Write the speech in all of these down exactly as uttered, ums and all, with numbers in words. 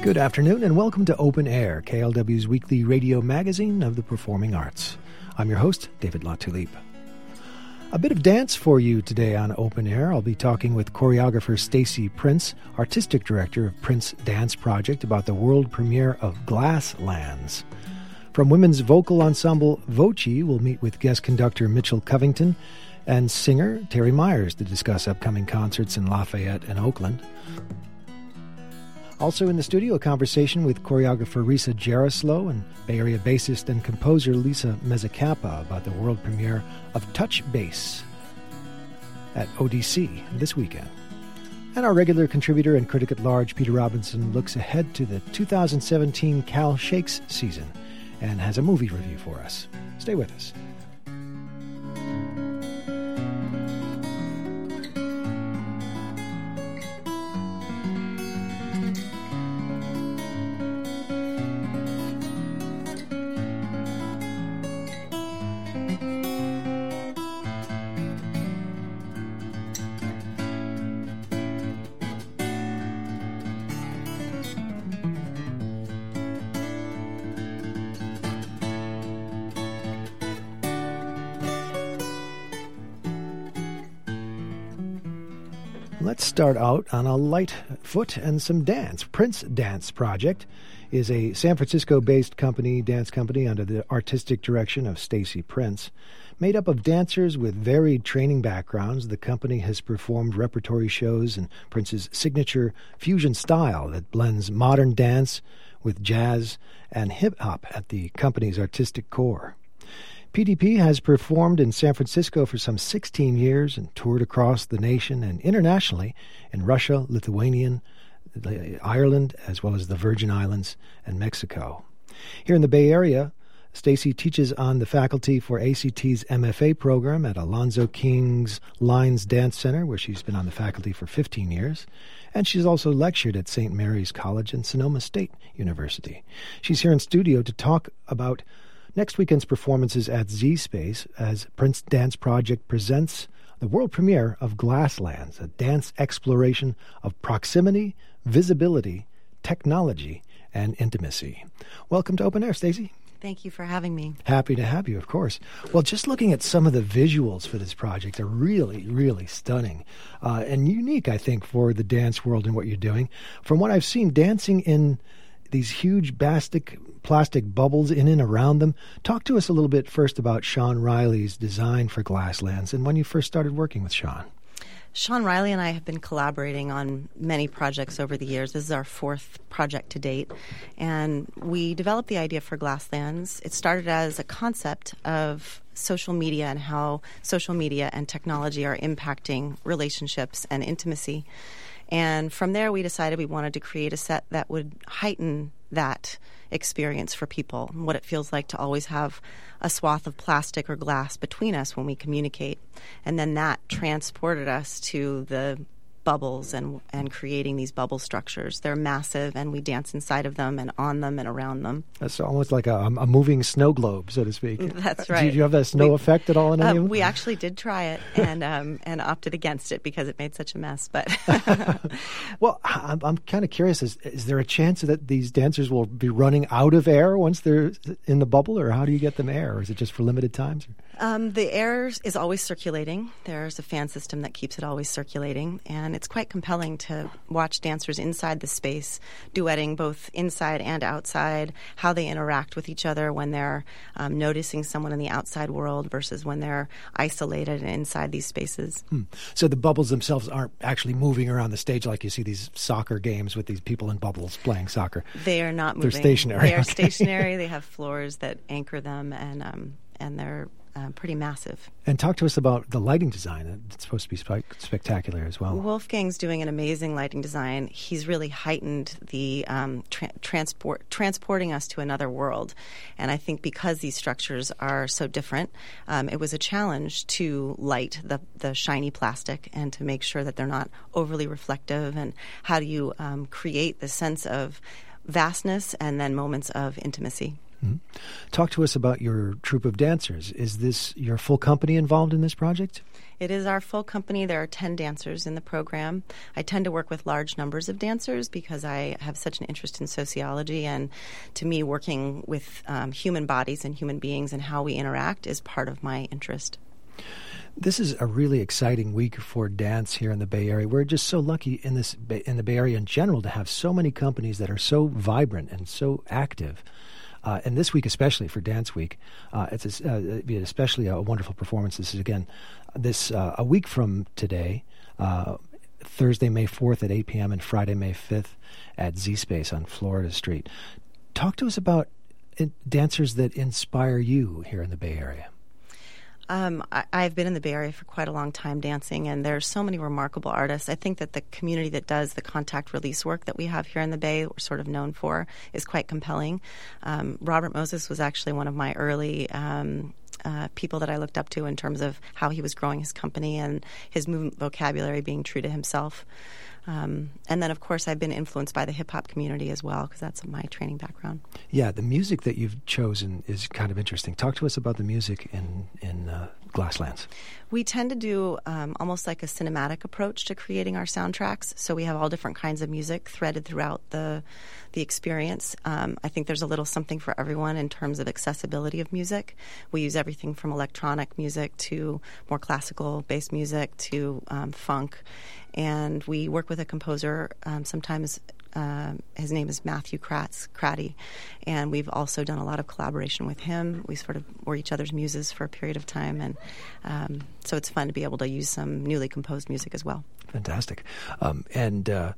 Good afternoon and welcome to Open Air, K L W's weekly radio magazine of the performing arts. I'm your host, David Latulippe. A bit of dance for you today on Open Air. I'll be talking with choreographer Stacy Prince, artistic director of Prince Dance Project, about the world premiere of Glasslands. From women's vocal ensemble Voci, we'll meet with guest conductor Mitchell Covington and singer Terry Myers to discuss upcoming concerts in Lafayette and Oakland. Also in the studio, a conversation with choreographer Risa Jaroslow and Bay Area bassist and composer Lisa Mezzacappa about the world premiere of Touch Bass at O D C this weekend. And our regular contributor and critic at large, Peter Robinson, looks ahead to the two thousand seventeen Cal Shakes season and has a movie review for us. Stay with us. Let's start out on a light foot and some dance. Prince Dance Project is a San Francisco-based company, dance company under the artistic direction of Stacy Prince. Made up of dancers with varied training backgrounds, the company has performed repertory shows in Prince's signature fusion style that blends modern dance with jazz and hip-hop at the company's artistic core. P D P has performed in San Francisco for some sixteen years and toured across the nation and internationally in Russia, Lithuania, Ireland, as well as the Virgin Islands and Mexico. Here in the Bay Area, Stacy teaches on the faculty for A C T's M F A program at Alonzo King's Lines Dance Center, where she's been on the faculty for fifteen years. And she's also lectured at Saint Mary's College and Sonoma State University. She's here in studio to talk about next weekend's performances at Z Space as Prince Dance Project presents the world premiere of Glasslands, a dance exploration of proximity, visibility, technology, and intimacy. Welcome to Open Air, Stacy. Thank you for having me. Happy to have you, of course. Well, just looking at some of the visuals for this project are really, really stunning uh, and unique, I think, for the dance world and what you're doing. From what I've seen, dancing in these huge plastic, plastic bubbles in and around them. Talk to us a little bit first about Sean Riley's design for Glasslands and when you first started working with Sean. Sean Riley and I have been collaborating on many projects over the years. This is our fourth project to date. And we developed the idea for Glasslands. It started as a concept of social media and how social media and technology are impacting relationships and intimacy. And from there, we decided we wanted to create a set that would heighten that experience for people, and what it feels like to always have a swath of plastic or glass between us when we communicate. And then that transported us to the bubbles and and creating these bubble structures. They're massive, and we dance inside of them and on them and around them. That's almost like a, a moving snow globe, so to speak. That's right. Did you have that snow we, effect at all in any uh, of them? We actually did try it and um, and opted against it because it made such a mess. But well, I'm, I'm kind of curious. Is, is there a chance that these dancers will be running out of air once they're in the bubble, or how do you get them air? Or is it just for limited times? Um, the air is always circulating. There's a fan system that keeps it always circulating, and it's quite compelling to watch dancers inside the space duetting both inside and outside, how they interact with each other when they're um, noticing someone in the outside world versus when they're isolated and inside these spaces. Hmm. So the bubbles themselves aren't actually moving around the stage like you see these soccer games with these people in bubbles playing soccer. They are not moving. They're stationary. They are okay. stationary. They have floors that anchor them, and um, and they're Uh, pretty massive. And talk to us about the lighting design. It's supposed to be spe- spectacular as well. Wolfgang's doing an amazing lighting design. He's really heightened the um, tra- transport, transporting us to another world. And I think because these structures are so different, um, it was a challenge to light the, the shiny plastic and to make sure that they're not overly reflective. And how do you um, create the sense of vastness and then moments of intimacy? Mm-hmm. Talk to us about your troupe of dancers. Is this your full company involved in this project? It is our full company. There are ten dancers in the program. I tend to work with large numbers of dancers because I have such an interest in sociology, and to me, working with um, human bodies and human beings and how we interact is part of my interest. This is a really exciting week for dance here in the Bay Area. We're just so lucky in this in the Bay Area in general to have so many companies that are so vibrant and so active. Uh, and this week, especially for Dance Week, uh, it's a, uh, it'd be especially a wonderful performance. This is again this uh, a week from today, uh, Thursday, May fourth at eight p.m. and Friday, May fifth at Z Space on Florida Street. Talk to us about in- dancers that inspire you here in the Bay Area. Um, I, I've been in the Bay Area for quite a long time dancing, and there's so many remarkable artists. I think that the community that does the contact release work that we have here in the Bay, that we're sort of known for, is quite compelling. Um, Robert Moses was actually one of my early um, uh, people that I looked up to in terms of how he was growing his company and his movement vocabulary being true to himself. Um, and then, of course, I've been influenced by the hip-hop community as well, because that's my training background. Yeah, the music that you've chosen is kind of interesting. Talk to us about the music in, in uh, Glasslands. We tend to do um, almost like a cinematic approach to creating our soundtracks. So we have all different kinds of music threaded throughout the the experience. Um, I think there's a little something for everyone in terms of accessibility of music. We use everything from electronic music to more classical-based music to um, funk. And we work with a composer um, sometimes. Uh, his name is Matthew Kratz, Kratty, and we've also done a lot of collaboration with him. We sort of were each other's muses for a period of time, and um, so it's fun to be able to use some newly composed music as well. Fantastic. Um, and uh,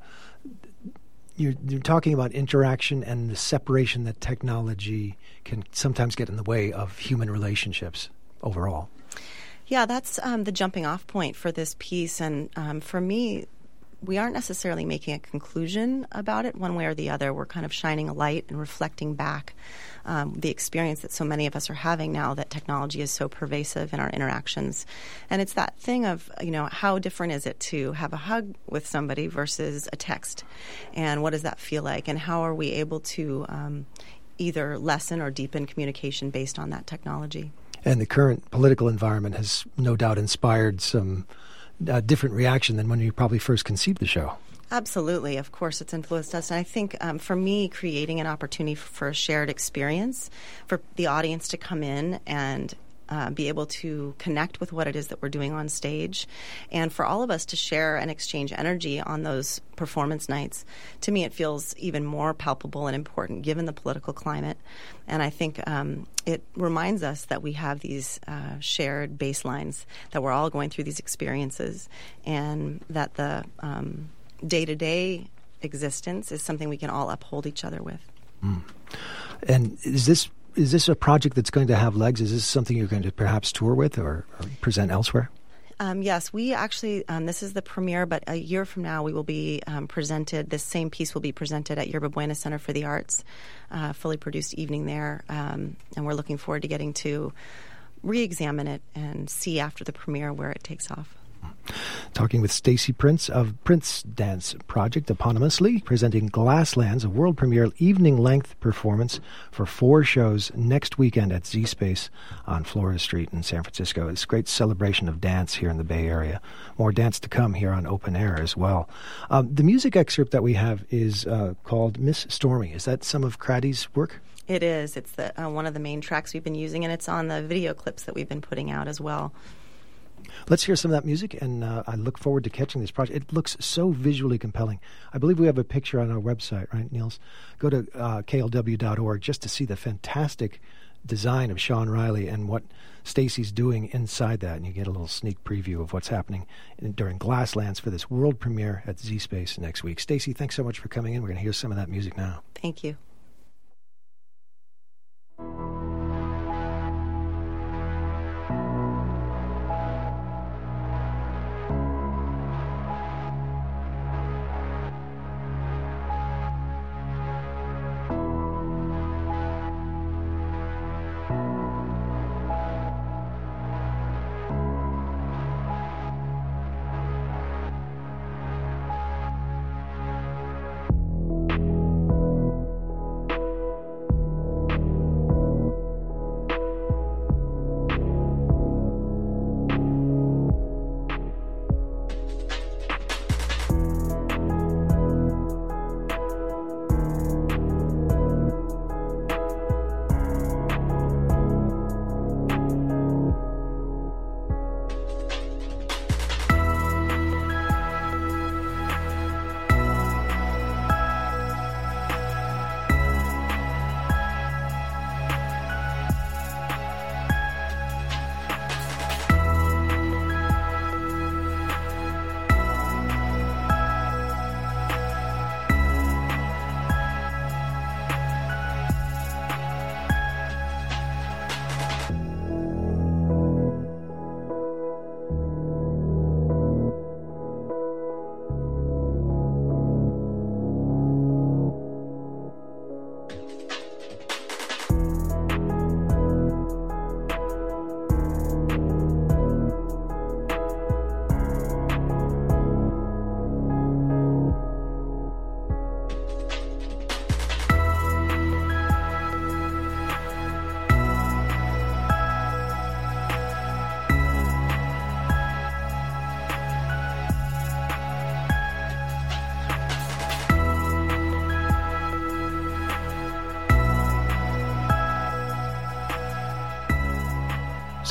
you're, you're talking about interaction and the separation that technology can sometimes get in the way of human relationships overall. Yeah, that's um, the jumping off point for this piece, and um, for me, we aren't necessarily making a conclusion about it one way or the other. We're kind of shining a light and reflecting back um, the experience that so many of us are having now that technology is so pervasive in our interactions. And it's that thing of, you know, how different is it to have a hug with somebody versus a text? And what does that feel like? And how are we able to um, either lessen or deepen communication based on that technology? And the current political environment has no doubt inspired some a different reaction than when you probably first conceived the show. Absolutely. Of course, it's influenced us. And I think um, for me, creating an opportunity for a shared experience, for the audience to come in and uh, be able to connect with what it is that we're doing on stage, and for all of us to share and exchange energy on those performance nights, to me it feels even more palpable and important given the political climate. And I think um, it reminds us that we have these uh, shared baselines, that we're all going through these experiences, and that the um, day-to-day existence is something we can all uphold each other with. Mm. And is this is this a project that's going to have legs? Is this something you're going to perhaps tour with or, or present elsewhere? Um, yes, we actually, um, this is the premiere, but a year from now we will be um, presented, this same piece will be presented at Yerba Buena Center for the Arts, uh, fully produced evening there, um, and we're looking forward to getting to re-examine it and see after the premiere where it takes off. Talking with Stacy Prince of Prince Dance Project, eponymously, presenting Glasslands, a world premiere evening-length performance for four shows next weekend at Z Space on Florida Street in San Francisco. It's a great celebration of dance here in the Bay Area. More dance to come here on Open Air as well. Um, the music excerpt that we have is uh, called Miss Stormy. Is that some of Kratty's work? It is. It's the, uh, one of the main tracks we've been using, and it's on the video clips that we've been putting out as well. Let's hear some of that music, and uh, I look forward to catching this project. It looks so visually compelling. I believe we have a picture on our website, right, Niels? Go to uh, K L W dot org just to see the fantastic design of Sean Riley and what Stacy's doing inside that, and you get a little sneak preview of what's happening in, during Glasslands for this world premiere at Z Space next week. Stacy, thanks so much for coming in. We're going to hear some of that music now. Thank you.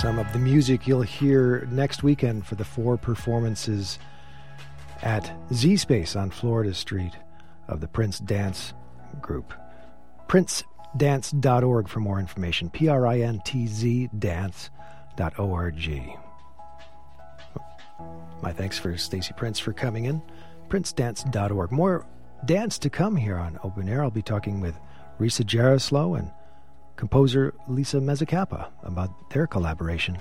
Some of the music you'll hear next weekend for the four performances at Z Space on Florida Street of the Prince Dance Group. prince dance dot org for more information. P R I N T Z dance dot org. My thanks for Stacy Prince for coming in. prince dance dot org. More dance to come here on Open Air. I'll be talking with Risa Jaroslow and composer Lisa Mezzacappa about their collaboration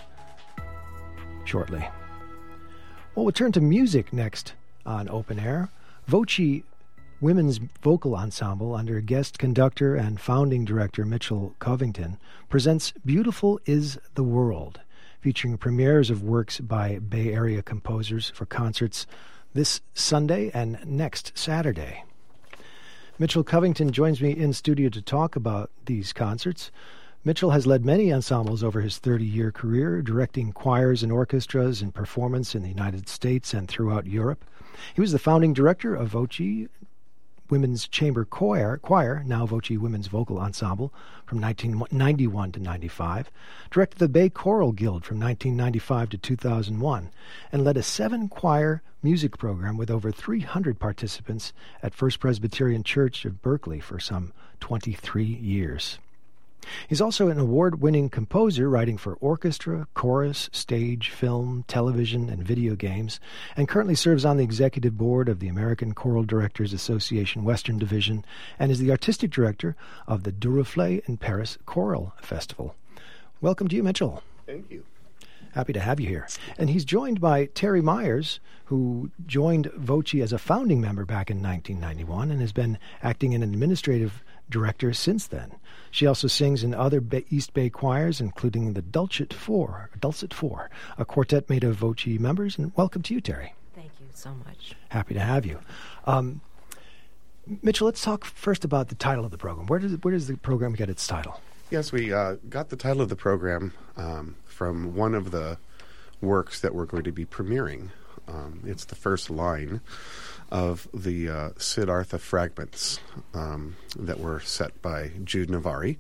shortly. Well, we'll turn to music next on Open Air. Voci Women's Vocal Ensemble, under guest conductor and founding director Mitchell Covington, presents Beautiful Is the World, featuring premieres of works by Bay Area composers for concerts this Sunday and next Saturday. Mitchell Covington joins me in studio to talk about these concerts. Mitchell has led many ensembles over his thirty-year career, directing choirs and orchestras in performance in the United States and throughout Europe. He was the founding director of Voci Women's Chamber Choir, choir, now Voci Women's Vocal Ensemble, from nineteen ninety-one to ninety-five, directed the Bay Choral Guild from nineteen ninety-five to two thousand one, and led a seven-choir music program with over three hundred participants at First Presbyterian Church of Berkeley for some twenty-three years. He's also an award-winning composer, writing for orchestra, chorus, stage, film, television, and video games, and currently serves on the executive board of the American Choral Directors Association Western Division and is the artistic director of the Duruflé in Paris Choral Festival. Welcome to you, Mitchell. Thank you. Happy to have you here. And he's joined by Terry Myers, who joined Voci as a founding member back in nineteen ninety-one and has been acting in an administrative director since then. She also sings in other Bay, East Bay choirs, including the Dulcet Four, Dulcet Four, a quartet made of Voci members. And welcome to you, Terry. Thank you so much. Happy to have you. Um, Mitchell, let's talk first about the title of the program. Where does where does the program get its title? Yes, we uh, got the title of the program um, from one of the works that we're going to be premiering. Um, it's the first line of the uh, Siddhartha fragments um, that were set by Jude Navari.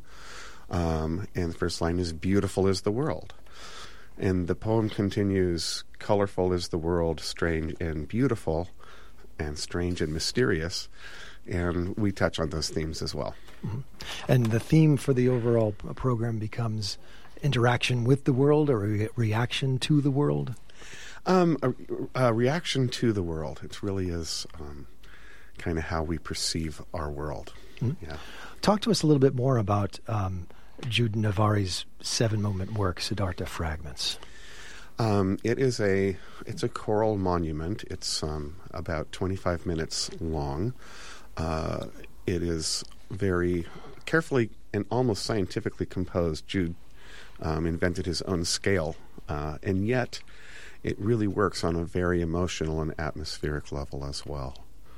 Um, and the first line is, "Beautiful is the world." And the poem continues, "Colorful is the world, strange and beautiful, and strange and mysterious." And we touch on those themes as well. Mm-hmm. And the theme for the overall p- program becomes interaction with the world, or a re- reaction to the world? Um, a, a reaction to the world. It really is um, kind of how we perceive our world. Mm-hmm. Yeah. Talk to us a little bit more about um, Jude Navari's seven-moment work, Siddhartha Fragments. Um, it is a it's a choral monument. It's um, about twenty-five minutes long. Uh, it is very carefully and almost scientifically composed. Jude um, invented his own scale, uh, and yet it really works on a very emotional and atmospheric level as well.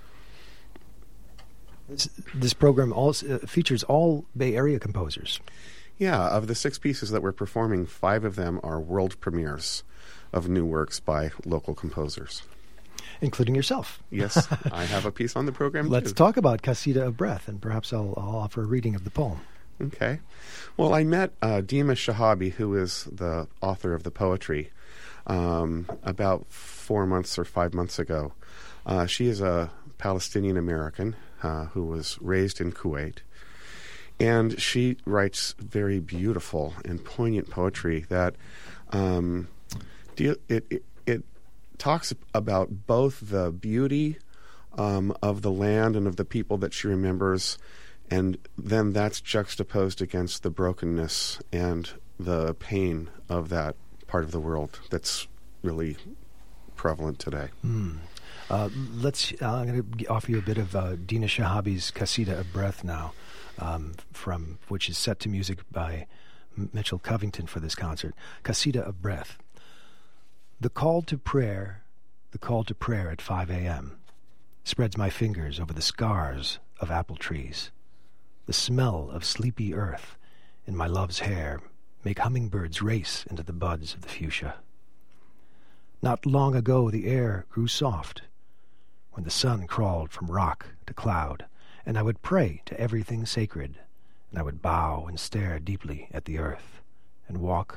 This, this program also uh, features all Bay Area composers. Yeah, of the six pieces that we're performing, five of them are world premieres of new works by local composers. Including yourself. Yes, I have a piece on the program, Let's too. talk about Casita of Breath, and perhaps I'll, I'll offer a reading of the poem. Okay. Well, I met uh, Dima Shahabi, who is the author of the poetry, um, about four months or five months ago. Uh, she is a Palestinian-American uh, who was raised in Kuwait, and she writes very beautiful and poignant poetry that um, deal, it, it, it talks about both the beauty um, of the land and of the people that she remembers, and then that's juxtaposed against the brokenness and the pain of that part of the world that's really prevalent today. Mm. Uh, let's. Uh, I'm going to offer you a bit of uh, Dina Shahabi's Casita of Breath now, um, from which is set to music by M- Mitchell Covington for this concert. Casita of Breath. The call to prayer, the call to prayer at five a.m. spreads my fingers over the scars of apple trees. The smell of sleepy earth in my love's hair make hummingbirds race into the buds of the fuchsia. Not long ago the air grew soft, when the sun crawled from rock to cloud, and I would pray to everything sacred, and I would bow and stare deeply at the earth, and walk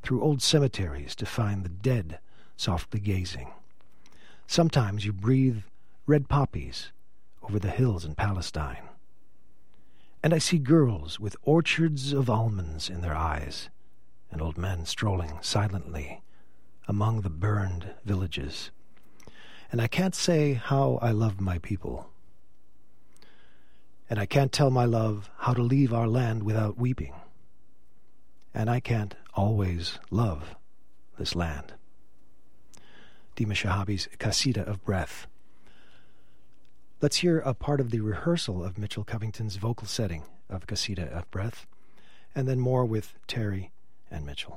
through old cemeteries to find the dead softly gazing. Sometimes you breathe red poppies over the hills in Palestine. And I see girls with orchards of almonds in their eyes, and old men strolling silently among the burned villages. And I can't say how I love my people. And I can't tell my love how to leave our land without weeping. And I can't always love this land. Dima Shahabi's Qasida of Breath. Let's hear a part of the rehearsal of Mitchell Covington's vocal setting of Qasida of Breath, and then more with Terry and Mitchell.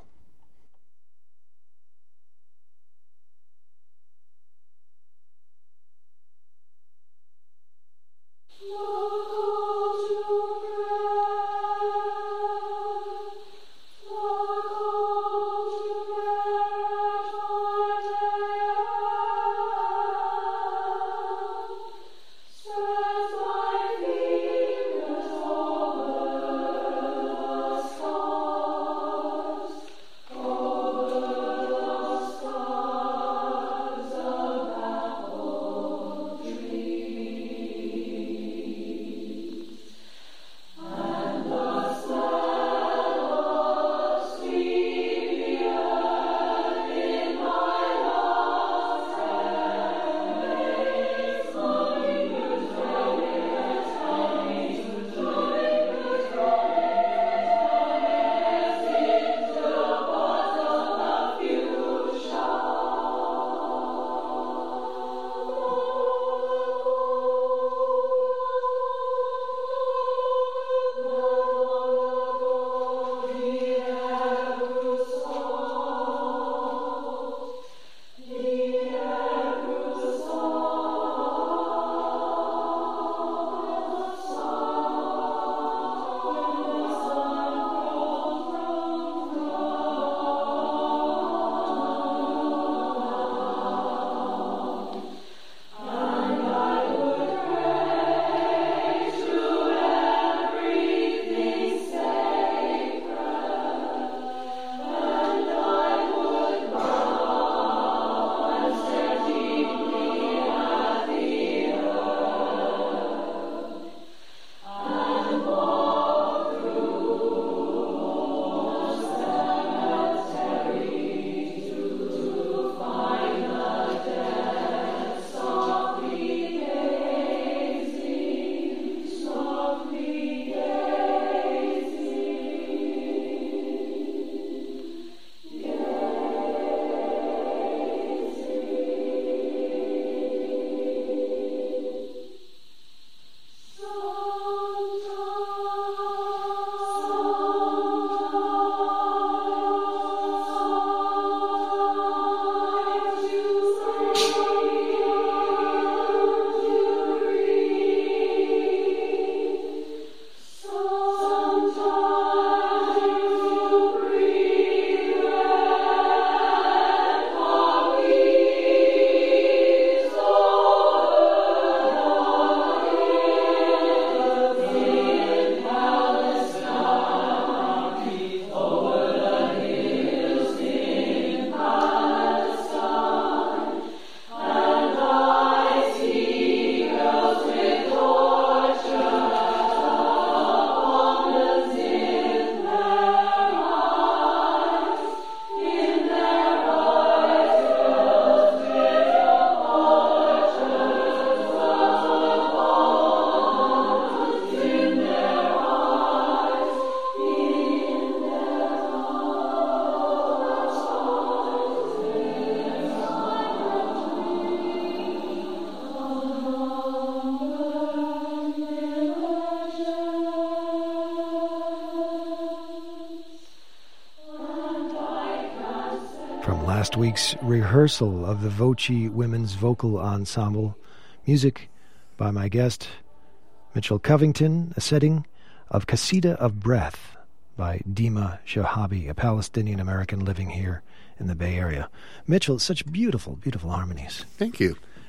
Last week's rehearsal of the Voci Women's Vocal Ensemble, music by my guest, Mitchell Covington, a setting of Qasida of Breath by Dima Shahabi, a Palestinian-American living here in the Bay Area. Mitchell, such beautiful, beautiful harmonies. Thank you.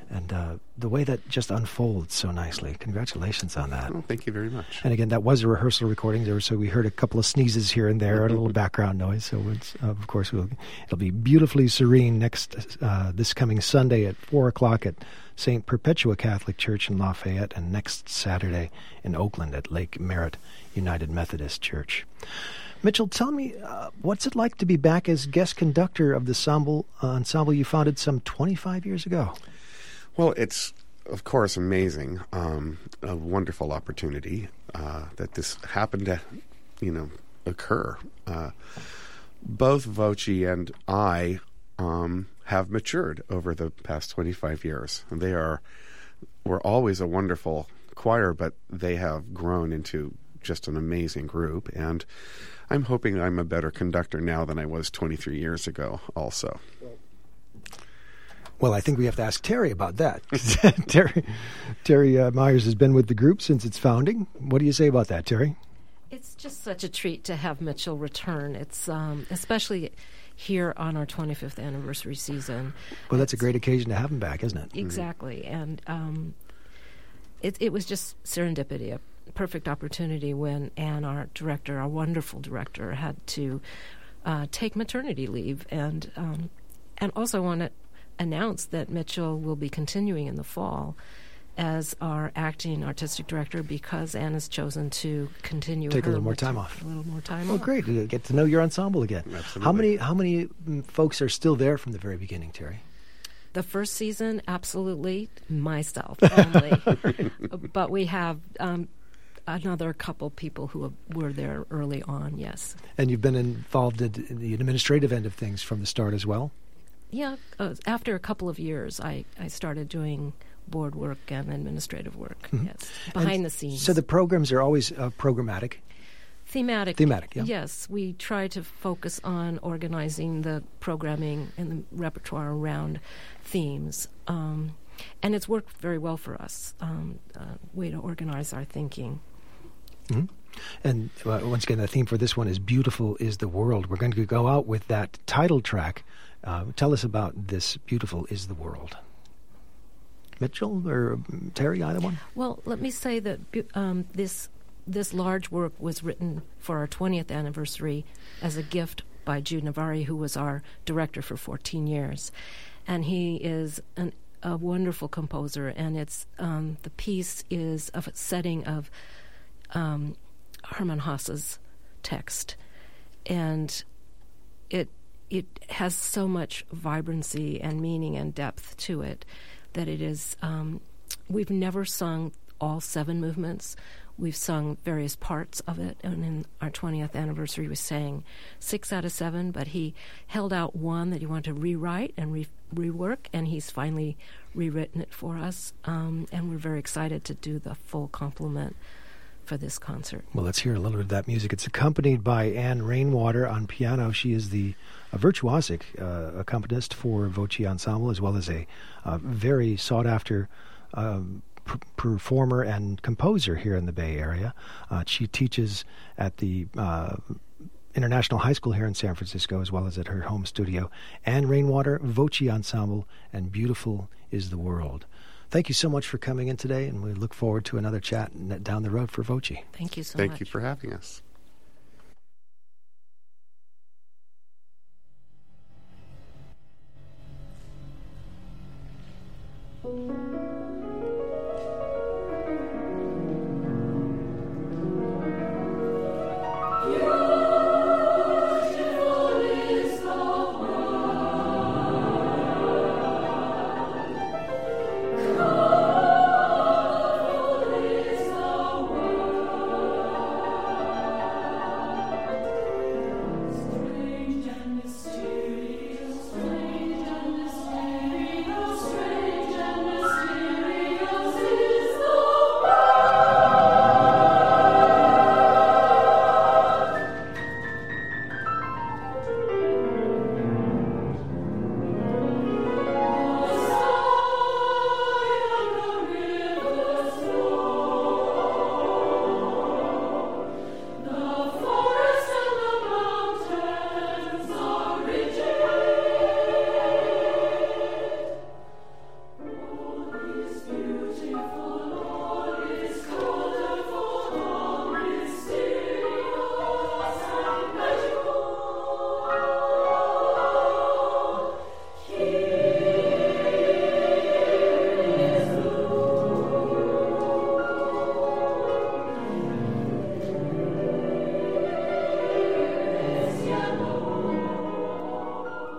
And uh, the way that just unfolds so nicely. Congratulations on that. Well, thank you very much. And again, that was a rehearsal recording. There, so we heard a couple of sneezes here and there, and a little background noise. So, it's, uh, of course, we'll, it'll be beautifully serene next uh, this coming Sunday at four o'clock at Saint Perpetua Catholic Church in Lafayette, and next Saturday in Oakland at Lake Merritt United Methodist Church. Mitchell, tell me, uh, what's it like to be back as guest conductor of the ensemble, uh, ensemble you founded some twenty-five years ago? Well, it's, of course, amazing, um, a wonderful opportunity uh, that this happened to, you know, occur. Uh, both Voce and I um, have matured over the past twenty-five years. And they are, were always a wonderful choir, but they have grown into just an amazing group. And I'm hoping I'm a better conductor now than I was twenty-three years ago also. Well, I think we have to ask Terry about that. Terry, Terry uh, Myers has been with the group since its founding. What do you say about that, Terry? It's just such a treat to have Mitchell return. It's um, especially here on our twenty-fifth anniversary season. Well, that's it's, a great occasion to have him back, isn't it? Exactly. Mm-hmm. And um, it, it was just serendipity, a perfect opportunity when Anne, our director, our wonderful director, had to uh, take maternity leave. And, um, and also want to announce that Mitchell will be continuing in the fall as our acting artistic director because Anne has chosen to continue. Take her a little more time off. A little more time oh, off. Oh, great. To get to know your ensemble again. Absolutely. How many, how many mm, folks are still there from the very beginning, Terry? The first season, absolutely myself only. But we have um, another couple people who have, were there early on, yes. And you've been involved in the administrative end of things from the start as well? Yeah, uh, after a couple of years, I, I started doing board work and administrative work, mm-hmm. yes, behind and the scenes. So the programs are always uh, programmatic? Thematic. Thematic, yeah. Yes, we try to focus on organizing the programming and the repertoire around themes. Um, and it's worked very well for us, um, uh, way to organize our thinking. Mm-hmm. And uh, once again, the theme for this one is Beautiful is the World. We're going to go out with that title track. Uh, tell us about this Beautiful is the World. Mitchell or Terry, either one? Well, let me say that um, this this large work was written for our twentieth anniversary as a gift by Jude Navari, who was our director for fourteen years. And he is an, a wonderful composer, and it's um, the piece is of a setting of um, Hermann Hasse's text. And it it has so much vibrancy and meaning and depth to it that it is, um, we've never sung all seven movements. We've sung various parts of it, and in our twentieth anniversary we sang six out of seven, but he held out one that he wanted to rewrite and re- rework, and he's finally rewritten it for us, um, and we're very excited to do the full complement for this concert. Well, let's hear a little bit of that music. It's accompanied by Anne Rainwater on piano. She is the a virtuosic uh, accompanist for Voce Ensemble, as well as a uh, very sought-after um, pr- performer and composer here in the Bay Area. Uh, she teaches at the uh, International High School here in San Francisco, as well as at her home studio. Anne Rainwater, Voce Ensemble, and Beautiful is the World. Thank you so much for coming in today, and we look forward to another chat down the road for Voce. Thank you so Thank much. Thank you for having us. Beautiful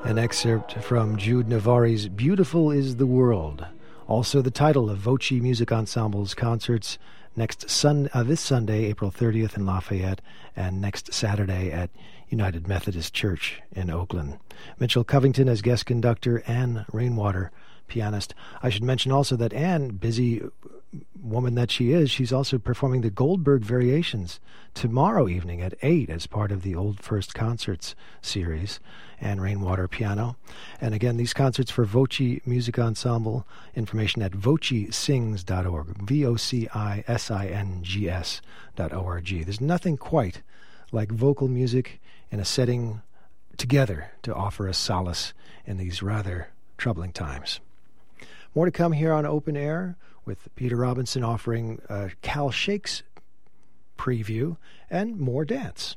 An excerpt from Jude Navarri's Beautiful is the World, also the title of Voci Music Ensemble's concerts next sun, uh, this Sunday, April thirtieth in Lafayette, and next Saturday at United Methodist Church in Oakland. Mitchell Covington as guest conductor, Anne Rainwater, pianist. I should mention also that Anne, busy woman that she is, she's also performing the Goldberg Variations tomorrow evening at eight as part of the Old First Concerts series. Anne Rainwater, piano. And again, these concerts for Voci Music Ensemble, information at voci sings dot org, V O C I S I N G S dot O R G. There's nothing quite like vocal music in a setting together to offer us solace in these rather troubling times. More to come here on Open Air with Peter Robinson offering a Cal Shakes preview and more dance.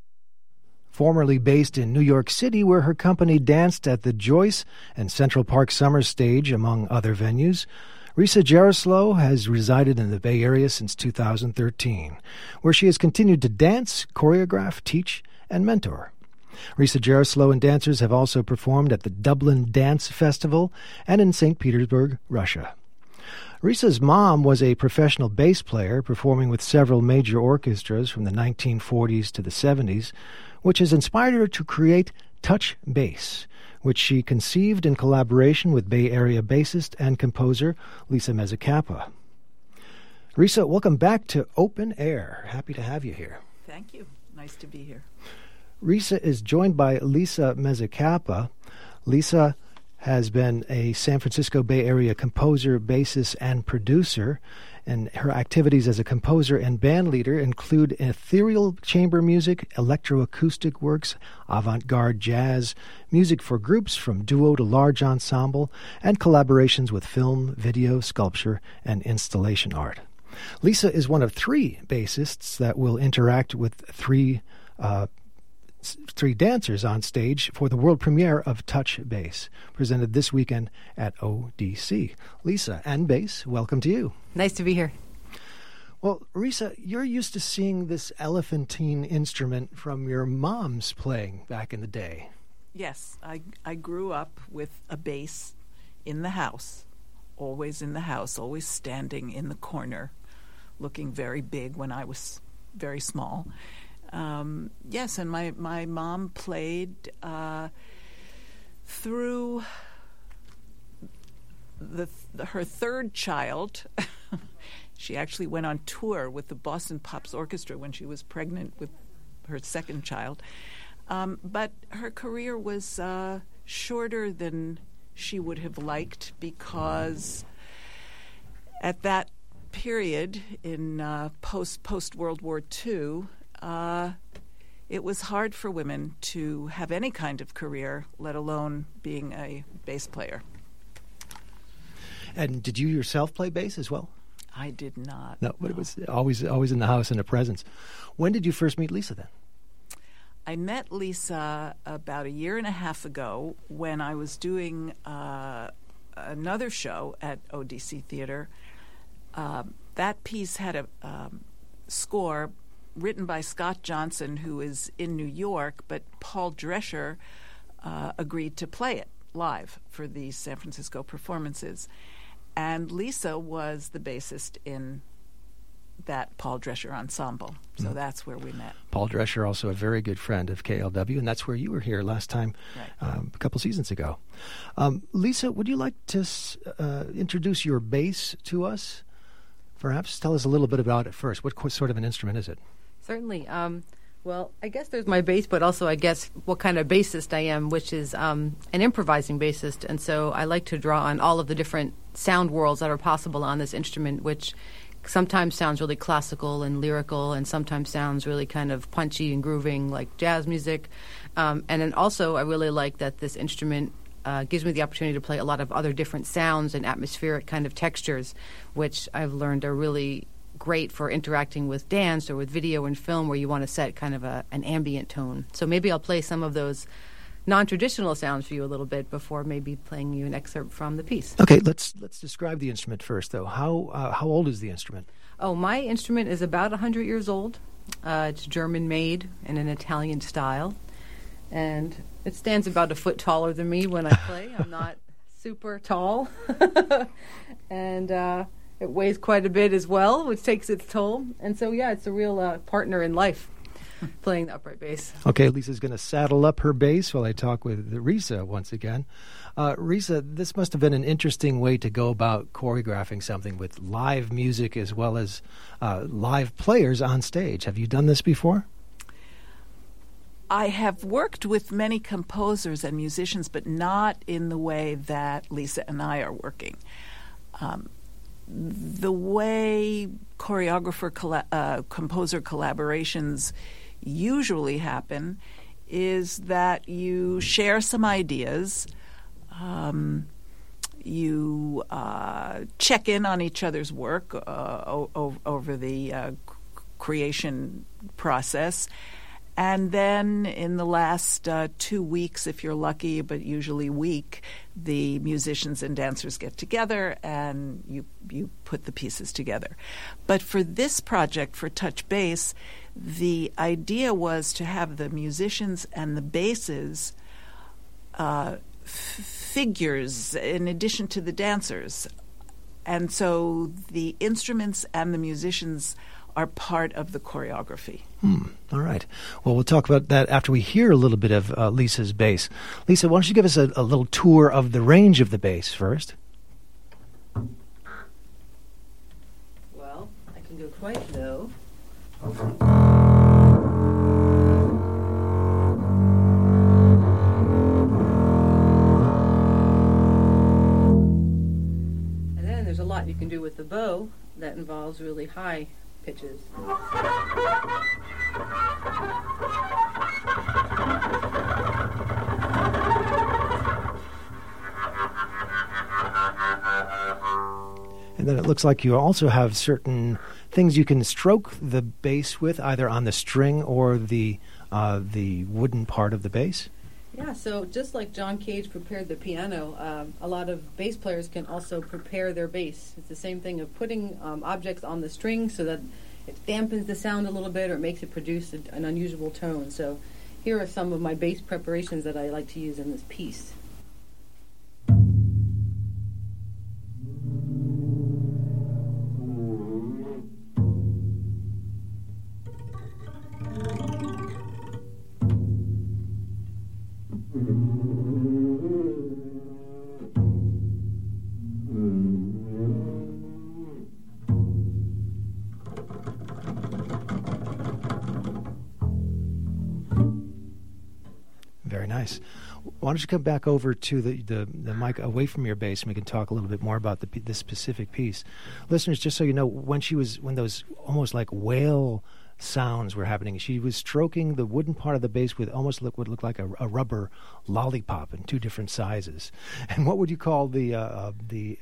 Formerly based in New York City, where her company danced at the Joyce and Central Park Summer Stage, among other venues, Risa Jaroslow has resided in the Bay Area since two thousand thirteen, where she has continued to dance, choreograph, teach, and mentor. Risa Jaroslow and dancers have also performed at the Dublin Dance Festival and in Saint Petersburg, Russia. Risa's mom was a professional bass player, performing with several major orchestras from the nineteen forties to the seventies, which has inspired her to create Touch Bass, which she conceived in collaboration with Bay Area bassist and composer Lisa Mezzacappa. Risa, welcome back to Open Air. Happy to have you here. Thank you. Nice to be here. Risa is joined by Lisa Mezzacappa. Lisa has been a San Francisco Bay Area composer, bassist, and producer, and her activities as a composer and band leader include ethereal chamber music, electroacoustic works, avant-garde jazz, music for groups from duo to large ensemble, and collaborations with film, video, sculpture, and installation art. Lisa is one of three bassists that will interact with three uh, three dancers on stage for the world premiere of Touch Bass, presented this weekend at O D C. Lisa and bass, welcome to you. Nice to be here. Well, Risa, you're used to seeing this elephantine instrument from your mom's playing back in the day. Yes, I, I grew up with a bass in the house, always in the house, always standing in the corner, looking very big when I was very small. Um, yes, and my, my mom played uh, through the, the her third child. She actually went on tour with the Boston Pops Orchestra when she was pregnant with her second child. Um, but her career was uh, shorter than she would have liked because at that period in uh, post post World War Two, Uh, it was hard for women to have any kind of career, let alone being a bass player. And did you yourself play bass as well? I did not. No, but no. It was always always in the house and a presence. When did you first meet Lisa then? I met Lisa about a year and a half ago when I was doing uh, another show at O D C Theater. Uh, that piece had a um, score written by Scott Johnson, who is in New York, but Paul Drescher uh, agreed to play it live for the San Francisco performances. And Lisa was the bassist in that Paul Drescher ensemble. So mm. that's where we met. Paul Drescher, also a very good friend of K L W, and that's where you were here last time, right. um, a couple seasons ago. Um, Lisa, would you like to uh, introduce your bass to us? Perhaps tell us a little bit about it first. What sort of an instrument is it? Certainly. Um, well, I guess there's my bass, but also I guess what kind of bassist I am, which is um, an improvising bassist. And so I like to draw on all of the different sound worlds that are possible on this instrument, which sometimes sounds really classical and lyrical and sometimes sounds really kind of punchy and grooving like jazz music. Um, and then also I really like that this instrument uh, gives me the opportunity to play a lot of other different sounds and atmospheric kind of textures, which I've learned are really great for interacting with dance or with video and film where you want to set kind of a, an ambient tone. So maybe I'll play some of those non-traditional sounds for you a little bit before maybe playing you an excerpt from the piece. Okay, let's let's describe the instrument first, though. How uh, how old is the instrument? Oh, my instrument is about one hundred years old. Uh, it's German-made in an Italian style. and it stands about a foot taller than me when I play. I'm not super tall, and uh, it weighs quite a bit as well, which takes its toll. And so, yeah, it's a real uh, partner in life, playing the upright bass. Okay, Lisa's going to saddle up her bass while I talk with Risa once again. Uh, Risa, this must have been an interesting way to go about choreographing something with live music as well as uh, live players on stage. Have you done this before? I have worked with many composers and musicians, but not in the way that Lisa and I are working. Um, the way choreographer colla- uh, composer collaborations usually happen is that you share some ideas, um, you uh, check in on each other's work uh, o- over the uh, creation process. And then in the last uh, two weeks, if you're lucky, but usually week, the musicians and dancers get together and you you put the pieces together. But for this project, for Touch Bass, the idea was to have the musicians and the basses uh, f- figures in addition to the dancers. And so the instruments and the musicians are part of the choreography. Hmm. All right. Well, we'll talk about that after we hear a little bit of uh, Lisa's bass. Lisa, why don't you give us a, a little tour of the range of the bass first? Well, I can go quite low. And then there's a lot you can do with the bow that involves really high pitches. And then it looks like you also have certain things you can stroke the bass with, either on the string or the uh, the wooden part of the bass. Yeah, so just like John Cage prepared the piano, um, a lot of bass players can also prepare their bass. It's the same thing of putting um, objects on the string so that it dampens the sound a little bit or it makes it produce a, an unusual tone. So here are some of my bass preparations that I like to use in this piece. Very nice. Why don't you come back over to the, the, the mic away from your bass, and we can talk a little bit more about the this specific piece. Listeners, just so you know, when she was when those almost like wail sounds were happening, she was stroking the wooden part of the bass with almost look, what looked like a, a rubber lollipop in two different sizes. And what would you call the uh, uh, the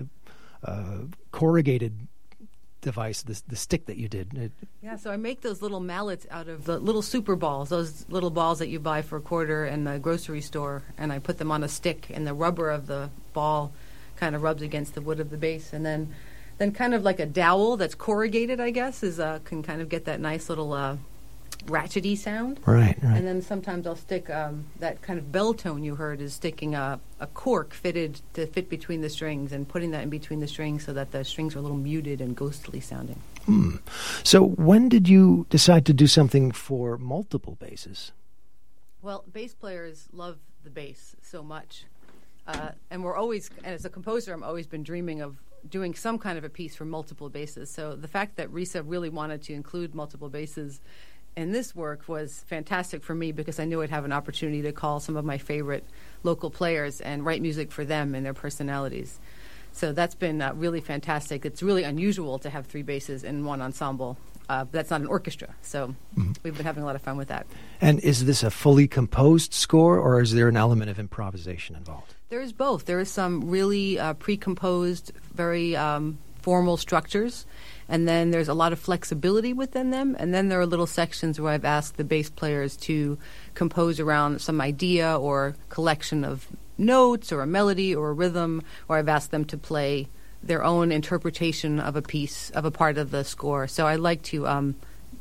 uh, corrugated device, the, the stick that you did? It, yeah, so I make those little mallets out of the little super balls, those little balls that you buy for a quarter in the grocery store, and I put them on a stick, and the rubber of the ball kind of rubs against the wood of the bass, and then then kind of like a dowel that's corrugated, I guess, is uh, can kind of get that nice little uh, ratchety sound. right, right. And then sometimes I'll stick um, that kind of bell tone you heard is sticking a, a cork fitted to fit between the strings and putting that in between the strings so that the strings are a little muted and ghostly sounding. Hmm. So when did you decide to do something for multiple basses? Well, bass players love the bass so much. Uh, and we're always, and as a composer, I'm always been dreaming of doing some kind of a piece for multiple basses. So the fact that Risa really wanted to include multiple basses in this work was fantastic for me because I knew I'd have an opportunity to call some of my favorite local players and write music for them and their personalities. So that's been uh, really fantastic. It's really unusual to have three basses in one ensemble. Uh, that's not an orchestra, so mm-hmm. we've been having a lot of fun with that. And is this a fully composed score, or is there an element of improvisation involved? There is both. There is some really uh, pre-composed, very um, formal structures, and then there's a lot of flexibility within them, and then there are little sections where I've asked the bass players to compose around some idea or collection of notes or a melody or a rhythm, or I've asked them to play their own interpretation of a piece, of a part of the score. So I like to um,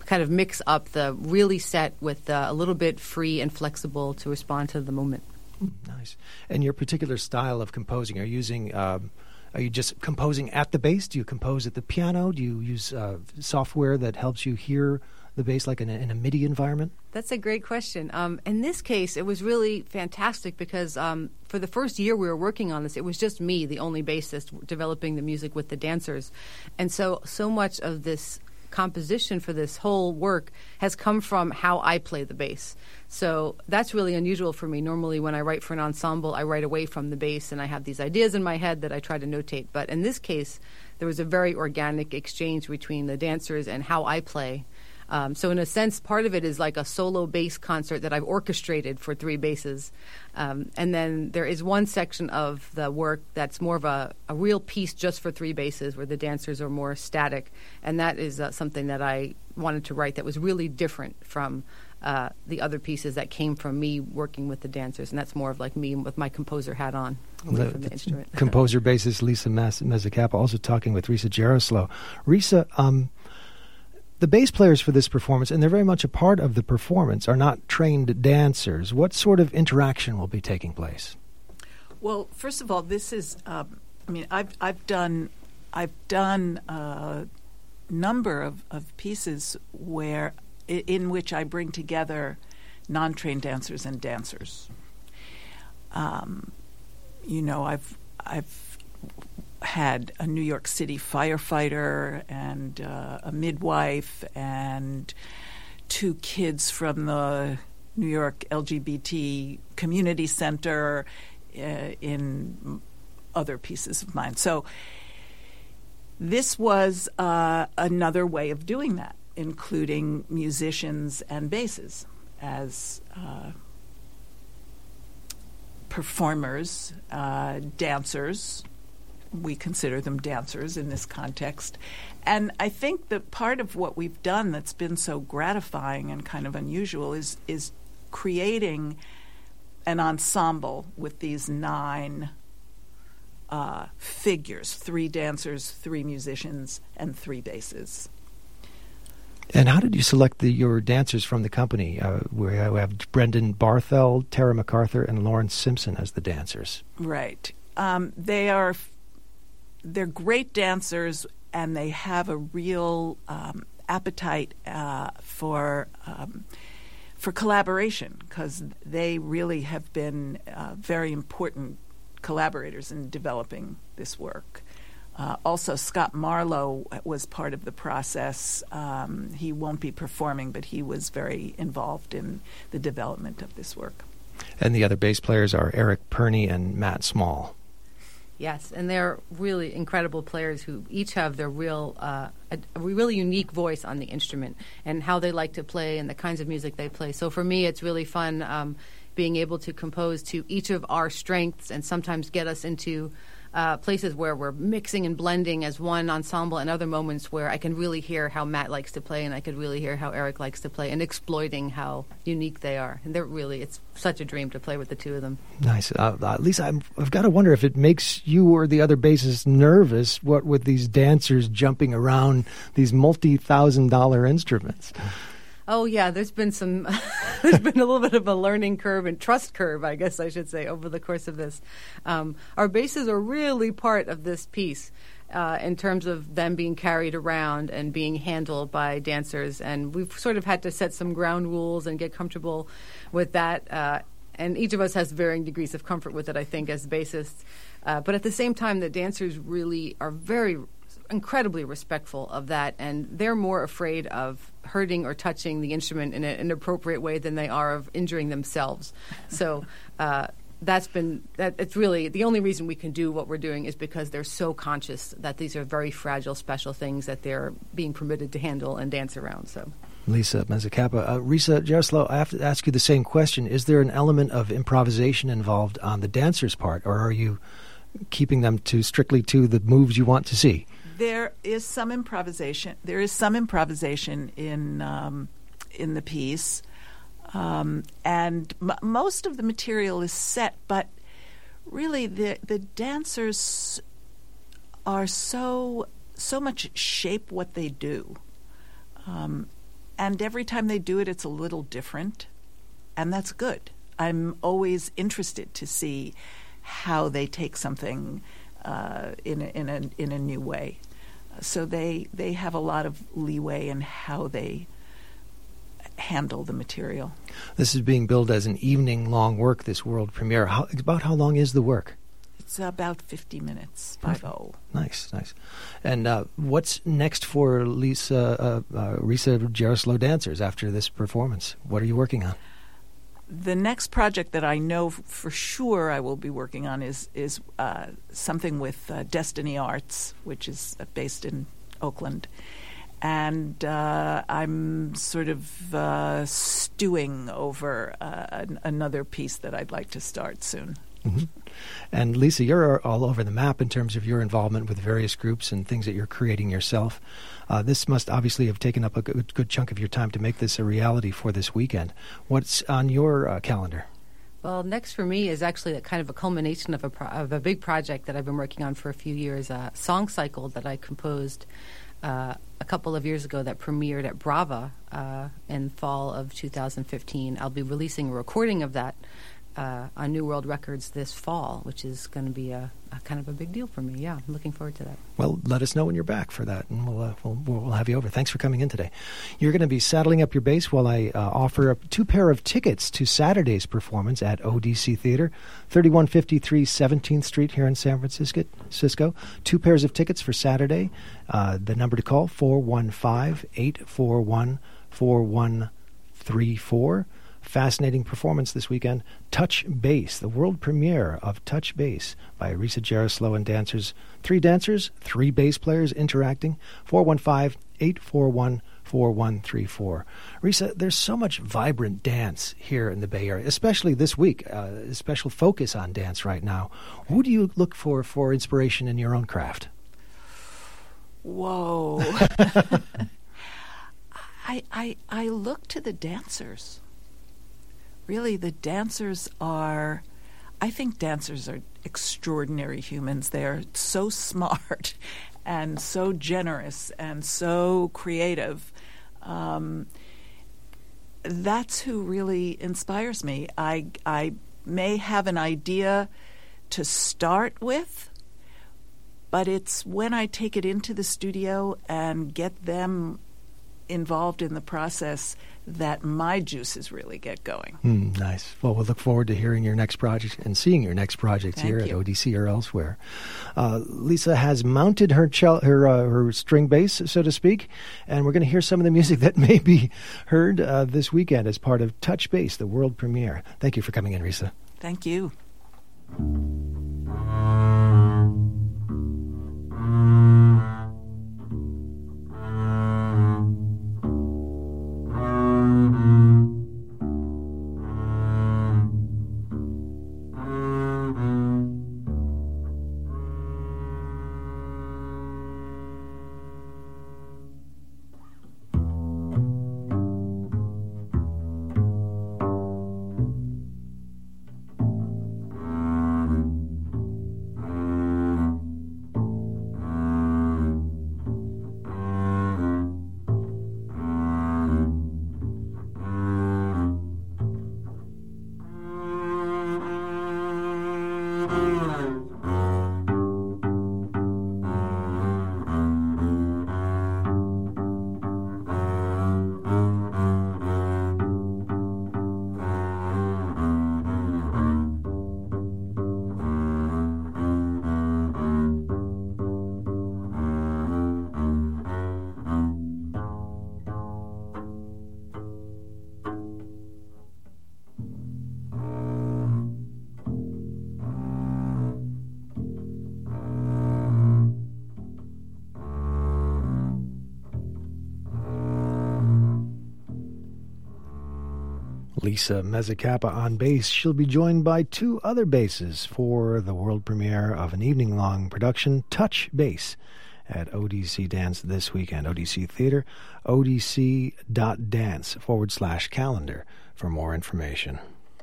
kind of mix up the really set with uh, a little bit free and flexible to respond to the moment. Nice. And your particular style of composing, are you using, um, are you just composing at the bass? Do you compose at the piano? Do you use uh, software that helps you hear the bass like in a, in a MIDI environment? That's a great question. Um, in this case, it was really fantastic because um, for the first year we were working on this, it was just me, the only bassist, developing the music with the dancers. And so, so much of this composition for this whole work has come from how I play the bass. So that's really unusual for me. Normally when I write for an ensemble, I write away from the bass and I have these ideas in my head that I try to notate. But in this case, there was a very organic exchange between the dancers and how I play. Um, so in a sense, part of it is like a solo bass concert that I've orchestrated for three basses. Um, and then there is one section of the work that's more of a, a real piece just for three basses where the dancers are more static. And that is uh, something that I wanted to write that was really different from uh, the other pieces that came from me working with the dancers. And that's more of like me with my composer hat on away the, from the instrument. Composer bassist Lisa Mezzacapa also talking with Risa Jaroslow. Risa, um, the bass players for this performance, and they're very much a part of the performance, are not trained dancers. What sort of interaction will be taking place? Well, first of all, this is. Um, I mean, I've I've done I've done a number of, of pieces where in which I bring together non-trained dancers and dancers. Um, you know, I've I've. had a New York City firefighter and uh, a midwife and two kids from the New York L G B T community center uh, in other pieces of mine. So this was uh, another way of doing that, including musicians and basses as uh, performers, uh, dancers. We consider them dancers in this context. And I think that part of what we've done that's been so gratifying and kind of unusual is is creating an ensemble with these nine uh, figures, three dancers, three musicians, and three basses. And how did you select the, your dancers from the company? Uh, we have Brendan Barthel, Tara MacArthur, and Lawrence Simpson as the dancers. Right. Um, they are... They're great dancers, and they have a real um, appetite uh, for um, for collaboration because they really have been uh, very important collaborators in developing this work. Uh, also, Scott Marlowe was part of the process. Um, he won't be performing, but he was very involved in the development of this work. And the other bass players are Eric Perney and Matt Small. Yes, and they're really incredible players who each have their real, uh, a, a really unique voice on the instrument and how they like to play and the kinds of music they play. So for me, it's really fun um, being able to compose to each of our strengths and sometimes get us into uh, places where we're mixing and blending as one ensemble and other moments where I can really hear how Matt likes to play and I could really hear how Eric likes to play and exploiting how unique they are. And they're really, it's such a dream to play with the two of them. Nice. Uh, at least I'm, I've got to wonder if it makes you or the other bassists nervous, what with these dancers jumping around these multi-thousand dollar instruments. Oh, yeah, there's been some, there's been a little bit of a learning curve and trust curve, I guess I should say, over the course of this. Um, our basses are really part of this piece uh, in terms of them being carried around and being handled by dancers. And we've sort of had to set some ground rules and get comfortable with that. Uh, and each of us has varying degrees of comfort with it, I think, as bassists. Uh, but at the same time, the dancers really are very incredibly respectful of that, and they're more afraid of hurting or touching the instrument in a, an appropriate way than they are of injuring themselves. So uh, that's been that. It's really the only reason we can do what we're doing is because they're so conscious that these are very fragile, special things that they're being permitted to handle and dance around. So. Lisa Mezzacapa. Uh, Risa Jaroslow, I have to ask you the same question. Is there an element of improvisation involved on the dancer's part, or are you keeping them to strictly to the moves you want to see? There is some improvisation. There is some improvisation in um, in the piece, um, and m- most of the material is set. But really, the the dancers are so so much shape what they do. Um, and every time they do it, it's a little different, and that's good. I'm always interested to see how they take something uh, in a, in a in a new way. So they they have a lot of leeway in how they handle the material. This is being billed as an evening-long work, this world premiere. How, about how long is the work? It's about fifty minutes, five oh. Nice, nice. And uh, what's next for Lisa, uh, uh, Risa Jaroslaw Dancers after this performance? What are you working on? The next project that I know f- for sure I will be working on is is uh, something with uh, Destiny Arts, which is uh, based in Oakland. And uh, I'm sort of uh, stewing over uh, an- another piece that I'd like to start soon. Mm-hmm. And Lisa, you're all over the map in terms of your involvement with various groups and things that you're creating yourself. Uh, this must obviously have taken up a good, good chunk of your time to make this a reality for this weekend. What's on your uh, calendar? Well, next for me is actually a kind of a culmination of a pro- of a big project that I've been working on for a few years, a song cycle that I composed uh, a couple of years ago that premiered at Brava uh, in fall of two thousand fifteen. I'll be releasing a recording of that Uh, on New World Records this fall, which is going to be a, a kind of a big deal for me. Yeah, I'm looking forward to that. Well, let us know when you're back for that, and we'll uh, we'll, we'll have you over. Thanks for coming in today. You're going to be saddling up your bass while I uh, offer up two pair of tickets to Saturday's performance at O D C Theater, thirty-one fifty-three seventeenth Street here in San Francisco. Cisco. Two pairs of tickets for Saturday. Uh, the number to call, four one five, eight four one, four one three four. Fascinating performance this weekend. Touch Bass, the world premiere of Touch Bass by Risa Jaroslaw and dancers. Three dancers, three bass players interacting. four one five, eight four one, four one three four. Risa, there's so much vibrant dance here in the Bay Area, especially this week. Uh, a special focus on dance right now. Who do you look for for inspiration in your own craft? Whoa. I, I, I look to the dancers. Really, the dancers are, I think dancers are extraordinary humans. They're so smart and so generous and so creative. Um, that's who really inspires me. I, I may have an idea to start with, but it's when I take it into the studio and get them involved in the process that my juices really get going. Mm, nice. Well, we'll look forward to hearing your next project and seeing your next projects Thank here you. at O D C or elsewhere. Uh, Lisa has mounted her cel- her uh, her string bass, so to speak, and we're going to hear some of the music that may be heard uh, this weekend as part of Touch Bass, the world premiere. Thank you for coming in, Risa. Thank you. Lisa Mezzacappa on bass. She'll be joined by two other basses for the world premiere of an evening-long production, Touch Bass, at O D C Dance this weekend. O D C Theater, odc.dance forward slash calendar for more information.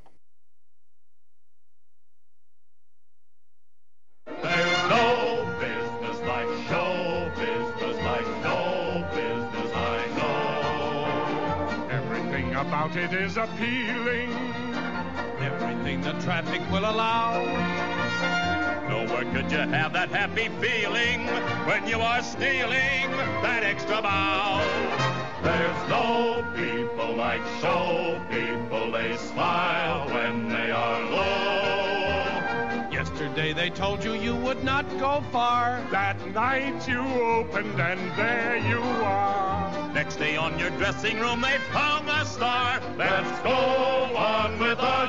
There's no business like show business, like no business I know. out, it is appealing. Everything the traffic will allow. Nowhere could you have that happy feeling when you are stealing that extra mile. There's no people like show people. They smile when they are low. Yesterday they told you you would not go far. That night you opened and there you are. Next day on your dressing room they've hung a star. Let's go on with our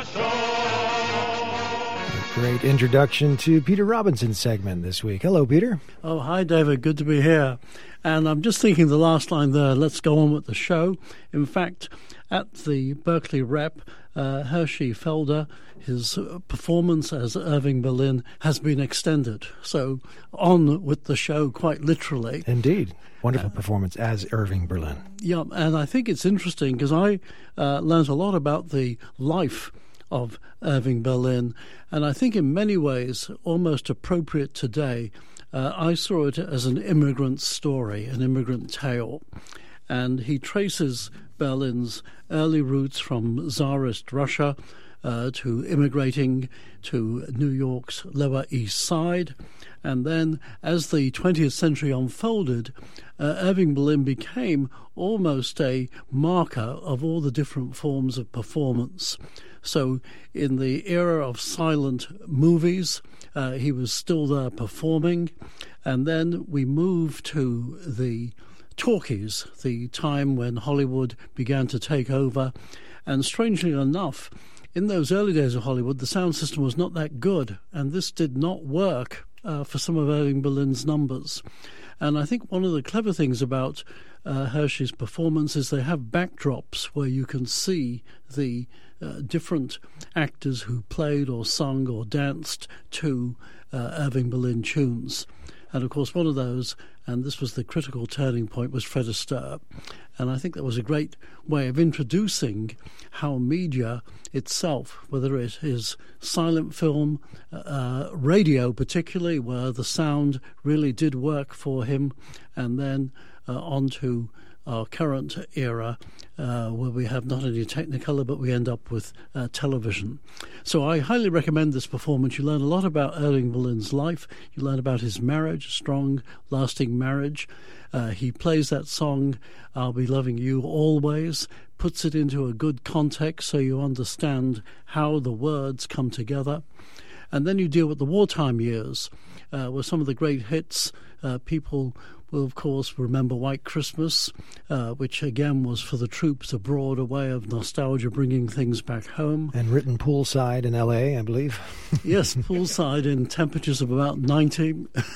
show. Great introduction to Peter Robinson's segment this week. Hello, Peter. Oh, hi, David. Good to be here. And I'm just thinking the last line there, let's go on with the show. In fact, at the Berkeley Rep, uh, Hershey Felder, his performance as Irving Berlin has been extended. So on with the show, quite literally. Indeed. Wonderful uh, performance as Irving Berlin. Yeah, and I think it's interesting because I uh, learned a lot about the life of Irving Berlin, and I think in many ways almost appropriate today. Uh, I saw it as an immigrant story, an immigrant tale, and he traces Berlin's early roots from Tsarist Russia uh, to immigrating to New York's Lower East Side. And then as the twentieth century unfolded, uh, Irving Berlin became almost a marker of all the different forms of performance. So in the era of silent movies, uh, he was still there performing. And then we moved to the talkies, the time when Hollywood began to take over. And strangely enough, in those early days of Hollywood, the sound system was not that good, and this did not work uh, for some of Irving Berlin's numbers. And I think one of the clever things about uh, Hershey's performance is they have backdrops where you can see the uh, different actors who played or sung or danced to uh, Irving Berlin tunes. And, of course, one of those, and this was the critical turning point, was Fred Astaire. And I think that was a great way of introducing how media itself, whether it is silent film, uh, radio particularly, where the sound really did work for him, and then uh, on to our current era, uh, where we have not only Technicolor, but we end up with uh, television. So I highly recommend this performance. You learn a lot about Irving Berlin's life. You learn about his marriage, strong, lasting marriage. Uh, he plays that song, I'll Be Loving You Always, puts it into a good context so you understand how the words come together. And then you deal with the wartime years, uh, where some of the great hits, uh, people will, of course, remember White Christmas, uh, which, again, was for the troops a broader way of nostalgia, bringing things back home. And written poolside in L A, I believe. Yes, poolside in temperatures of about ninety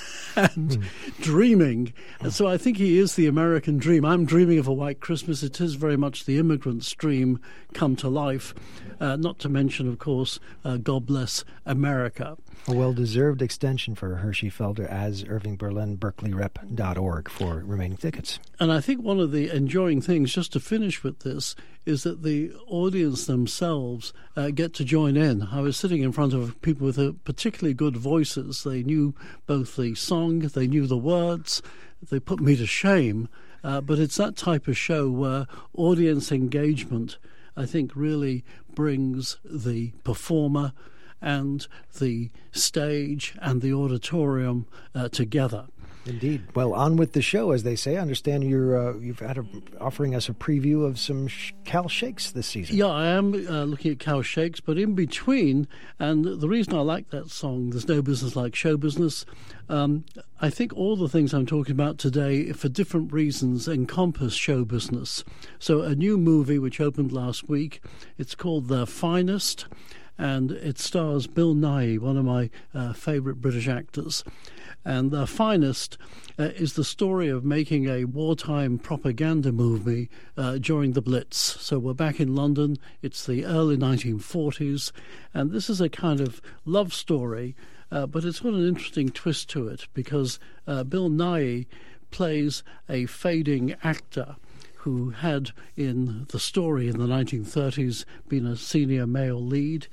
and mm. dreaming. And so I think he is the American dream. I'm dreaming of a White Christmas. It is very much the immigrant's dream come to life, uh, not to mention, of course, uh, God Bless America. A well-deserved extension for Hershey Felder as Irving Berlin, berkeley rep dot org for remaining tickets. And I think one of the enjoying things, just to finish with this, is that the audience themselves uh, get to join in. I was sitting in front of people with uh, particularly good voices. They knew both the song, they knew the words. They put me to shame. Uh, but it's that type of show where audience engagement, I think, really brings the performer and the stage and the auditorium uh, together. Indeed. Well, on with the show, as they say. I understand you're uh, you've had a, offering us a preview of some sh- Cal Shakes this season. Yeah, I am uh, looking at Cal Shakes, but in between, and the reason I like that song, There's No Business Like Show Business, um, I think all the things I'm talking about today, for different reasons, encompass show business. So a new movie which opened last week, it's called The Finest, and it stars Bill Nighy, one of my uh, favourite British actors. And The Finest uh, is the story of making a wartime propaganda movie uh, during the Blitz. So we're back in London. It's the early nineteen forties. And this is a kind of love story, uh, but it's got an interesting twist to it because uh, Bill Nighy plays a fading actor who had, in the story in the nineteen thirties, been a senior male lead.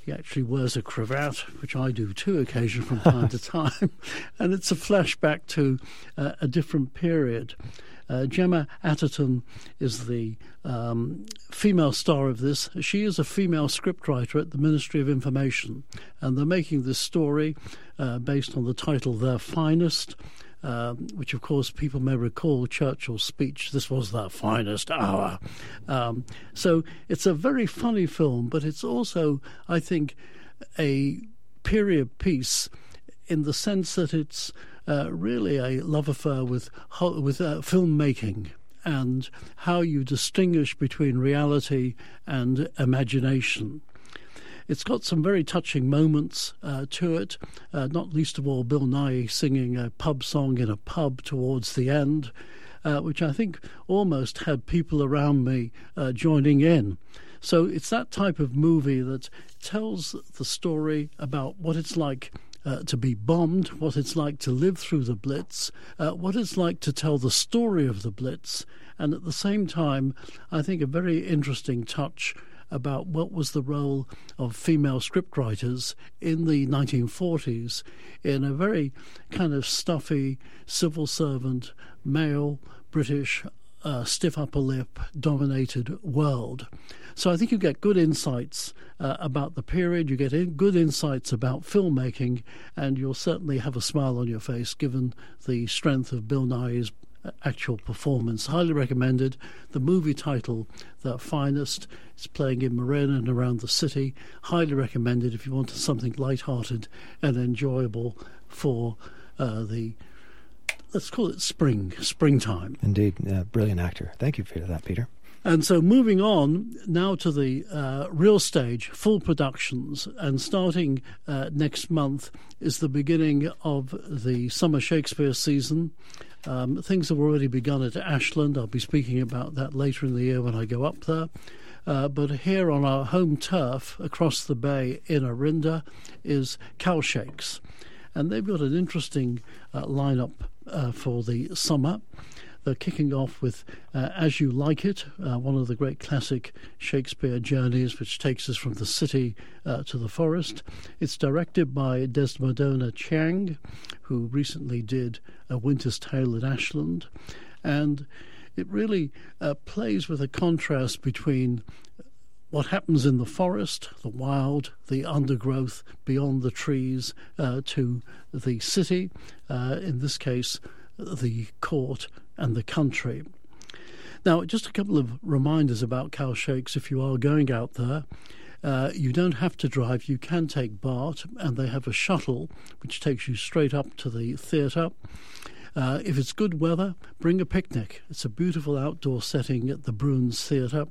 He actually wears a cravat, which I do too occasionally from time to time, and it's a flashback to uh, a different period. Uh, Gemma Atherton is the um, female star of this. She is a female scriptwriter at the Ministry of Information, and they're making this story uh, based on the title Their Finest, uh, which, of course, people may recall Churchill's speech, this was their finest hour. Um, so it's a very funny film, but it's also, I think, a period piece in the sense that it's Uh, really a love affair with with uh, filmmaking and how you distinguish between reality and imagination. It's got some very touching moments uh, to it, uh, not least of all Bill Nighy singing a pub song in a pub towards the end, uh, which I think almost had people around me uh, joining in. So it's that type of movie that tells the story about what it's like Uh, to be bombed, what it's like to live through the Blitz, uh, what it's like to tell the story of the Blitz, and at the same time, I think a very interesting touch about what was the role of female scriptwriters in the nineteen forties in a very kind of stuffy, civil servant, male, British, uh, stiff upper lip dominated world. So I think you get good insights uh, about the period, you get in good insights about filmmaking, and you'll certainly have a smile on your face given the strength of Bill Nighy's actual performance. Highly recommended. The movie title, The Finest, is playing in Marin and around the city. Highly recommended if you want something light-hearted and enjoyable for uh, the, let's call it spring, springtime. Indeed. Uh, brilliant actor. Thank you for that, Peter. And so moving on now to the uh, real stage, full productions, and starting uh, next month is the beginning of the summer Shakespeare season. Um, things have already begun at Ashland. I'll be speaking about that later in the year when I go up there. Uh, but here on our home turf across the bay in Orinda is Cow Shakes. And they've got an interesting uh, lineup uh, for the summer. They're kicking off with uh, As You Like It, uh, one of the great classic Shakespeare journeys, which takes us from the city uh, to the forest. It's directed by Desmondona Chiang, who recently did A Winter's Tale at Ashland. And it really uh, plays with a contrast between what happens in the forest, the wild, the undergrowth, beyond the trees, uh, to the city, uh, in this case, the court and the country. Now, just a couple of reminders about Cow Shakes if you are going out there. Uh, you don't have to drive, you can take BART, and they have a shuttle which takes you straight up to the theatre. Uh, if it's good weather, bring a picnic. It's a beautiful outdoor setting at the Bruns Theatre,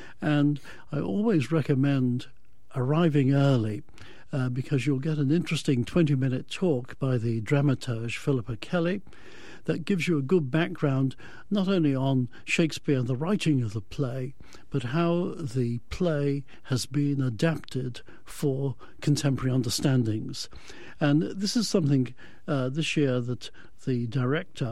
and I always recommend arriving early uh, because you'll get an interesting twenty-minute talk by the dramaturge Philippa Kelly that gives you a good background not only on Shakespeare and the writing of the play, but how the play has been adapted for contemporary understandings. And this is something uh, this year that the director,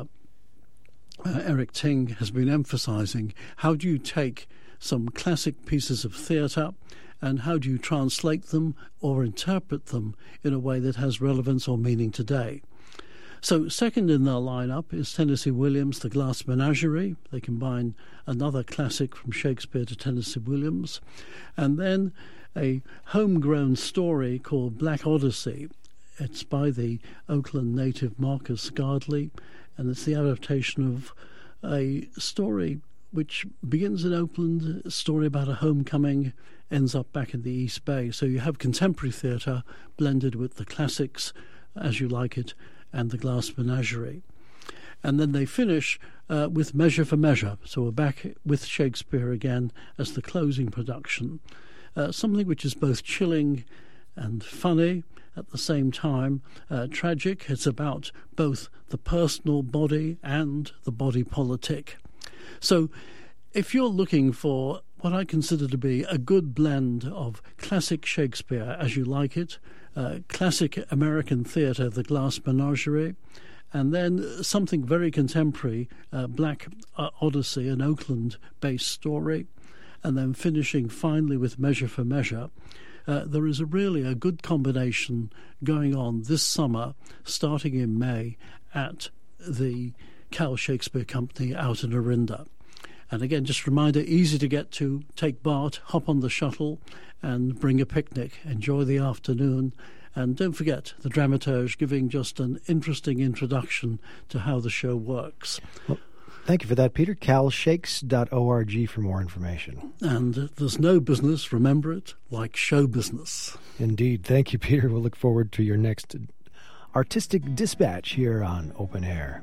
uh, Eric Ting, has been emphasizing. How do you take some classic pieces of theatre and how do you translate them or interpret them in a way that has relevance or meaning today? So second in their lineup is Tennessee Williams' The Glass Menagerie. They combine another classic from Shakespeare to Tennessee Williams. And then a homegrown story called Black Odyssey. It's by the Oakland native Marcus Gardley, and it's the adaptation of a story which begins in Oakland, a story about a homecoming, ends up back in the East Bay. So you have contemporary theatre blended with the classics, As You Like It, and The Glass Menagerie. And then they finish uh, with Measure for Measure. So we're back with Shakespeare again as the closing production. Uh, something which is both chilling and funny, at the same time uh, tragic. It's about both the personal body and the body politic. So if you're looking for what I consider to be a good blend of classic Shakespeare, As You Like It, uh, classic American theatre, The Glass Menagerie, and then something very contemporary, uh, Black Odyssey, an Oakland-based story, and then finishing finally with Measure for Measure, uh, there is a really a good combination going on this summer, starting in May, at the Cal Shakespeare Company out in Orinda. And again, just a reminder, easy to get to. Take BART, hop on the shuttle, and bring a picnic. Enjoy the afternoon. And don't forget, the dramaturge giving just an interesting introduction to how the show works. Well, thank you for that, Peter. cal shakes dot org for more information. And there's no business, remember it, like show business. Indeed. Thank you, Peter. We'll look forward to your next artistic dispatch here on Open Air.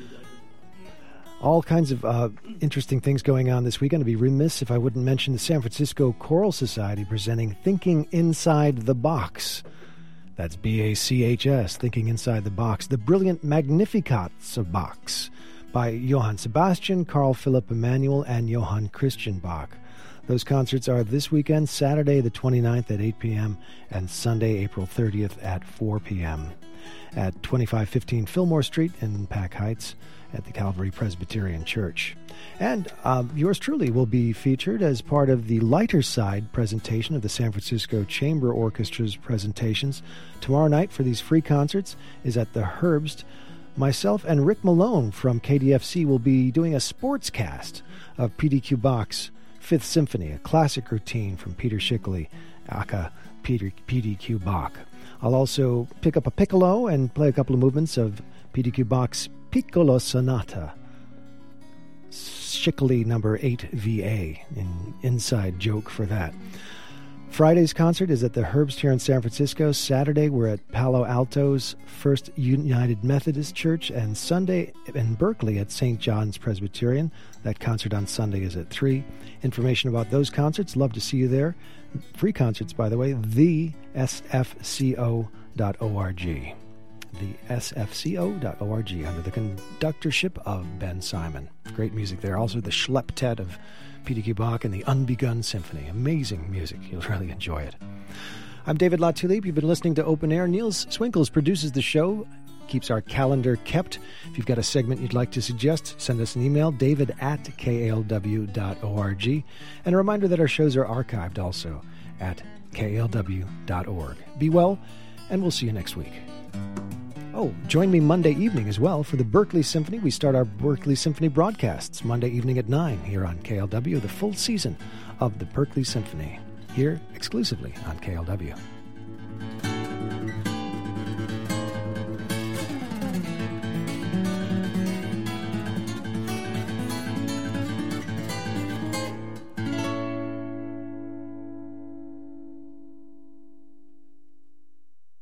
All kinds of uh, interesting things going on this weekend. I'd be remiss if I wouldn't mention the San Francisco Choral Society presenting Thinking Inside the Box. That's B A C H S, Thinking Inside the Box. The Brilliant Magnificats of Bach by Johann Sebastian, Carl Philipp Emanuel, and Johann Christian Bach. Those concerts are this weekend, Saturday the twenty-ninth at eight p.m. and Sunday, April thirtieth at four p.m. at twenty-five fifteen Fillmore Street in Pack Heights at the Calvary Presbyterian Church. And uh, yours truly will be featured as part of the lighter side presentation of the San Francisco Chamber Orchestra's presentations. Tomorrow night for these free concerts is at the Herbst. Myself and Rick Malone from K D F C will be doing a sports cast of P D Q Bach's Fifth Symphony, a classic routine from Peter Schickele, aka Peter, P D Q Bach. I'll also pick up a piccolo and play a couple of movements of P D Q Bach's Piccolo Sonata, Schickele number eight V A, an inside joke for that. Friday's concert is at the Herbst here in San Francisco. Saturday, we're at Palo Alto's First United Methodist Church, and Sunday in Berkeley at Saint John's Presbyterian. That concert on Sunday is at three. Information about those concerts, love to see you there. Free concerts, by the way, the S F C O dot org. the S F C O dot org, under the conductorship of Ben Simon. Great music there. Also the Schlepptet of P D Q Bach and the Unbegun Symphony. Amazing music. You'll really enjoy it. I'm David LaTulippe. You've been listening to Open Air. Niels Swinkels produces the show, keeps our calendar kept. If you've got a segment you'd like to suggest, send us an email, david at K A L W dot org. And a reminder that our shows are archived also at K A L W dot org. Be well, and we'll see you next week. Oh, join me Monday evening as well for the Berkeley Symphony. We start our Berkeley Symphony broadcasts Monday evening at nine here on K L W, the full season of the Berkeley Symphony, here exclusively on K L W.